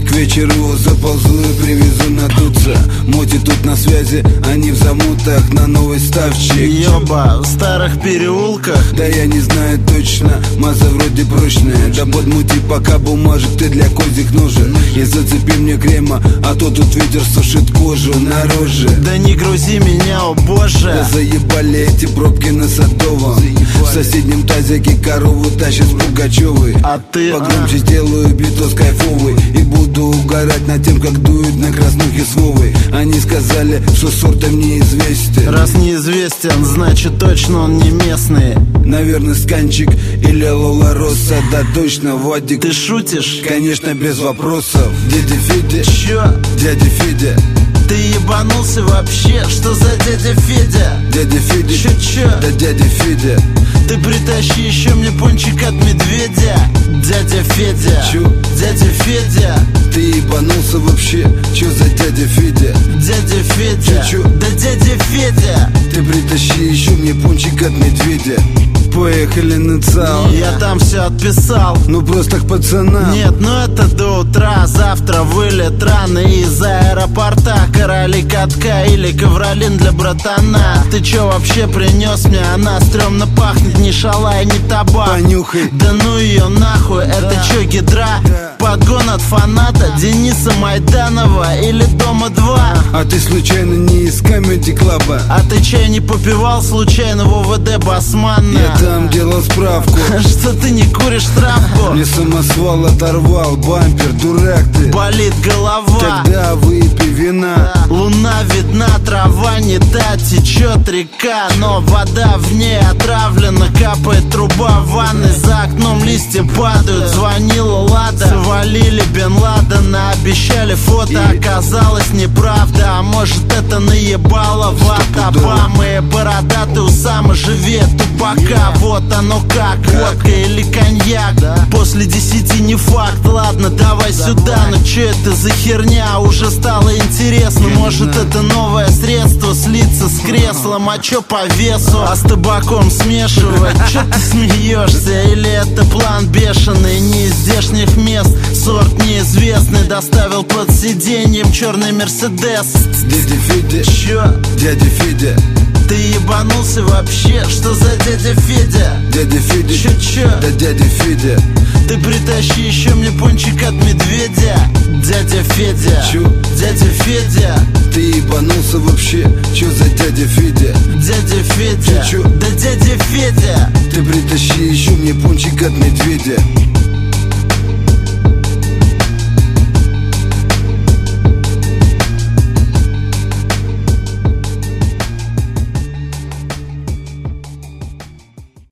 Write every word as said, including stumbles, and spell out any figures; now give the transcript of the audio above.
К вечеру заползу и привезу надуться. Моти тут на связи, они в замутах на новый ставчик. Ёба, в старых переулках. Да я не знаю точно, маза вроде прочная. Да подмути пока бумажек ты для козик нужен. И зацепи мне крема, а то тут ветер сушит кожу на роже. Да не грузи меня, о боже. Да заебали эти пробки на Садовом. В соседнем тазике корову тащит с Пугачевой. А ты погромче а? сделаю битос кайфовый и буду угорать над тем, как дует на краснухе с Вовой. Они сказали, что сортом неизвестен. Раз неизвестен, значит точно он не местный. Наверное, Сканчик или Лола Росса. Да точно, Вадик. Ты шутишь? Конечно, без вопросов. Дядя Федя. Чё? Дядя Федя. Ты ебанулся вообще? Что за дядя Федя? Дядя Федя. Чё-чё? Да дядя Федя. Ты притащи еще мне пончик от медведя. Дядя Федя. Чё? Дядя Федя. Ты ебанулся вообще? Чё за дядя Федя? Дядя Федя. Чё-чё? Да дядя Федя. Ты притащи еще мне пончик от медведя. Поехали на ЦАО. Я там все отписал. Ну просто к пацанам. Нет, ну это до утра. Завтра вылет рано из аэропорта. Короли катка или ковролин для братана. Ты чё вообще принес мне? Она стрёмно пахнет. Ни шалай, ни табак. Понюхай. Да ну ее нахуй. Это Да. чё, гидра? Да. Подгон от фаната Дениса Майданова или Дома два. А ты случайно не из Comedy Club? А ты чай не попивал случайно в ОВД Басманна? Я там делал справку. Что ты не куришь травку? Мне самосвал оторвал, бампер, дурак ты. Болит голова. Тогда выпей вина. Луна видна, трава не та, течет река, но вода в ней отравлена. Капает труба в ванной, за окном листья падают. Звонила Лада, свалили Бен Ладена. Обещали фото, оказалось неправда. А может это наебало вата. Обамы, бородатый усам живет тупака. Вот оно как, водка или коньяк. После десяти не факт, ладно, давай сюда. Но чё это за херня, уже стало интересно. Может это новое средство слиться с креслом. А чё по весу, а с табаком смешивать? Чё ты смеешься, или это план бешеный? Не из здешних мест, сорт неизвестный. Доставил под сиденьем черный Мерседес. Дядя Федя. Чё? Дядя Федя. Ты ебанулся вообще? Что за дядя Федя? Дядя Федя. Чё-чё? Да дядя Федя. Ты притащи еще мне пончик от медведя. Дядя Федя. Чё? Дядя Федя. Ты ебанулся вообще? Чё за дядя Федя? Дядя Федя. Чё-чё? Да дядя Федя. Ты притащи еще мне пончик от медведя.